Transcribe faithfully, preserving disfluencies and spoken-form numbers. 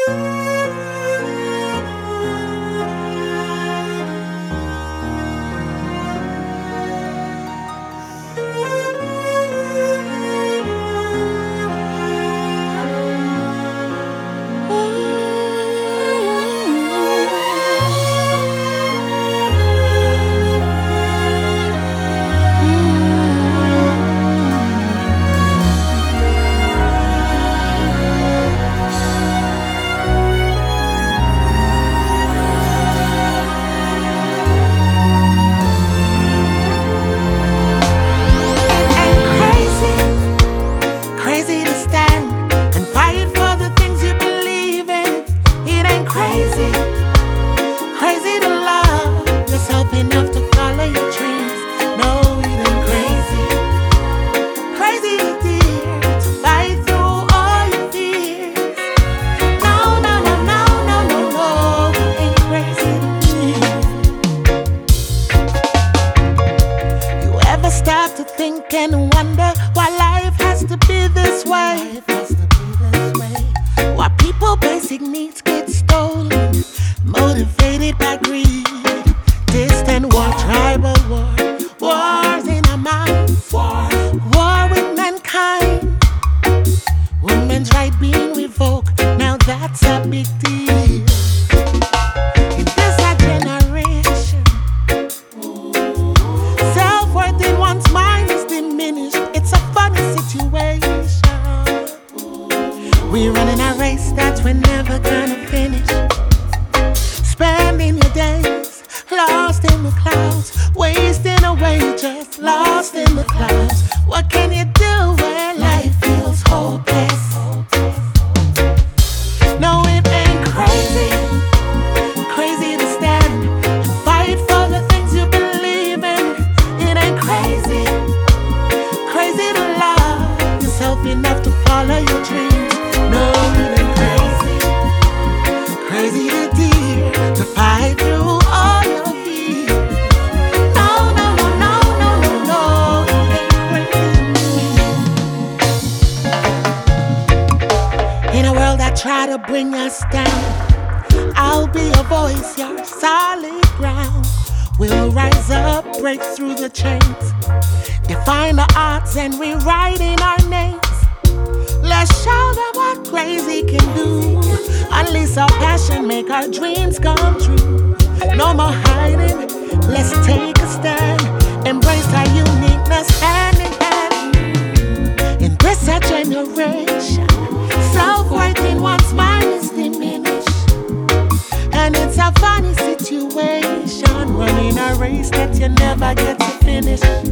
Think and wonder why life has to be this way. Why people basic needs get stolen, motivated by greed, distant war, tribal war, wars in our minds, war with mankind, women's right being revoked. Now that's a big deal. In this our generation, self-worth in one's mind is diminished. It's a funny situation. We're running a race that we're never gonna finish. Spending your days lost in the clouds, wasting away just lost in the clouds. What can you do when life feels hopeless? No, it ain't crazy, crazy to stand and fight for the things you believe in. It ain't crazy, crazy to love yourself enough to follow your dreams. No, it ain't crazy, crazy to dare to fight through all your fears. No, no, no, no, no, no, no, it ain't crazy. In a world that try to bring us down, I'll be a voice, your solid ground. We'll rise up, break through the chains, define the odds and rewriting our names. Let's show them what crazy can do. Unleash our passion, make our dreams come true. No more hiding, let's take a stand. Embrace our uniqueness hand in hand. In this our generation, self-worth in one's mind is diminished. And it's a funny situation, running a race that you never get to finish.